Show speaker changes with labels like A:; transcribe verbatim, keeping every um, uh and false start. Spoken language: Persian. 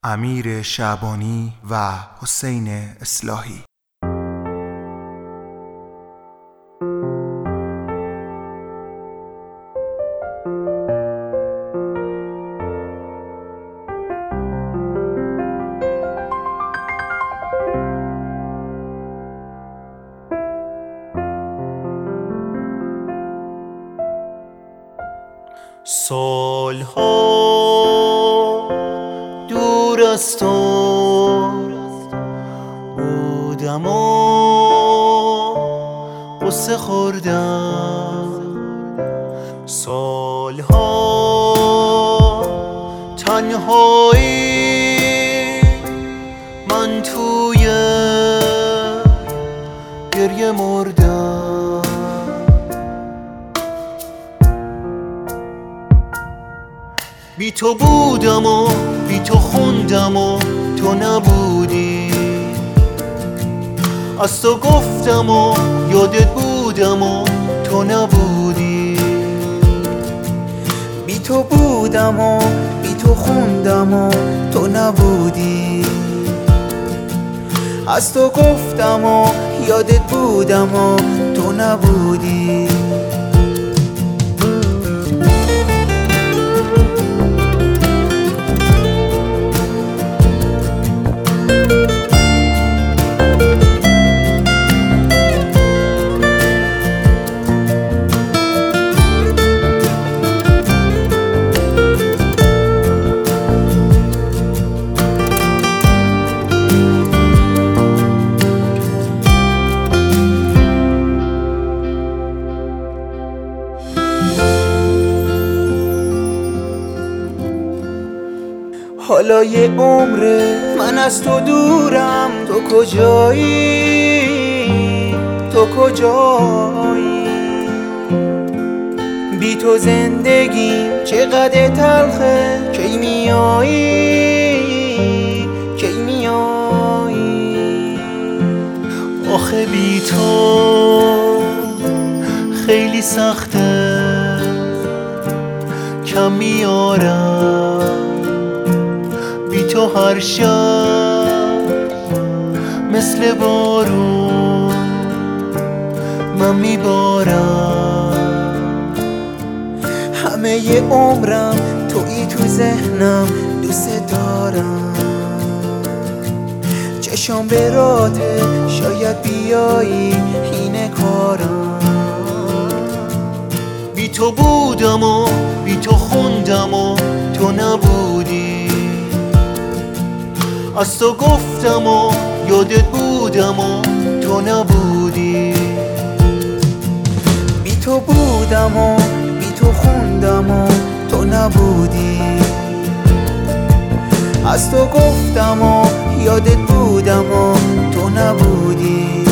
A: امیر شعبانی و حسین اصلاحی.
B: سالها دور از تو بودم و قصه خوردم، سالها تنهایی من توی گریه مردم. بی تو بودم و بی تو خوندم و تو نبودی، از تو گفتم و یادت بودم و تو نبودی.
C: بی تو بودم و بی تو خوندم و تو نبودی، از تو گفتم و یادت بودم و تو نبودی. حالا یه عمره من از تو دورم، تو کجایی؟ تو کجایی؟ بی تو زندگیم چقدر تلخه، کی میایی؟ کی میایی؟
B: آخه بی تو خیلی سخته، کم میارم بی تو هر شب مثل بارون من میبارم.
C: همه ی عمرم تویی تو ذهنم، دوست دارم. چشم به راته شاید بیایی، اینه کارم.
B: بی تو بودم و بی تو خوندم و تو نبودی، از تو گفتم و یادت بودم و تو نبودی.
C: بی تو بودم و بی تو خوندم و تو نبودی، از تو گفتم و یادت بودم و تو نبودی.